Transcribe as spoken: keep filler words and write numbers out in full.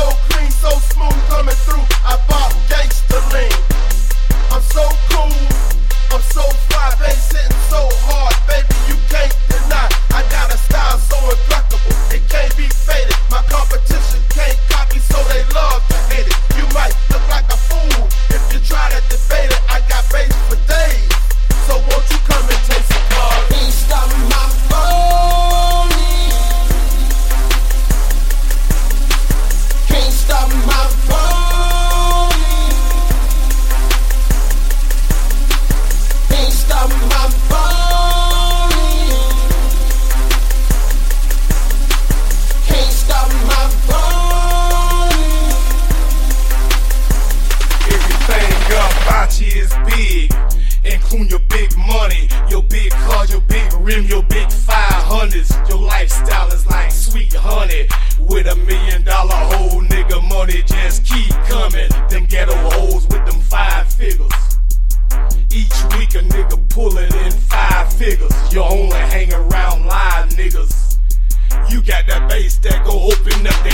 so clean, so smooth coming through. I bought gangsta lean. I'm so cool, I'm so fly, bass hitting so hard, baby, you can't deny. I got a style so impeccable, it can't be faded. My competition can't copy, so they love to hate it. You might look like a fool if you try to debate it. I got bass for days, so won't you come and taste it, cause can't stop my rolling. Can't stop my rolling. Can't stop my rolling. Can't stop my rolling. Everything about you is big, including your big money, your big car, your big rim, your big five hundreds. Your lifestyle is like sweet honey with a million dollar whole nigga money. Just keep coming. Them ghetto hoes with them five figures. Each week a nigga pulling in five figures. You only hang around live niggas. You got that bass that go open up the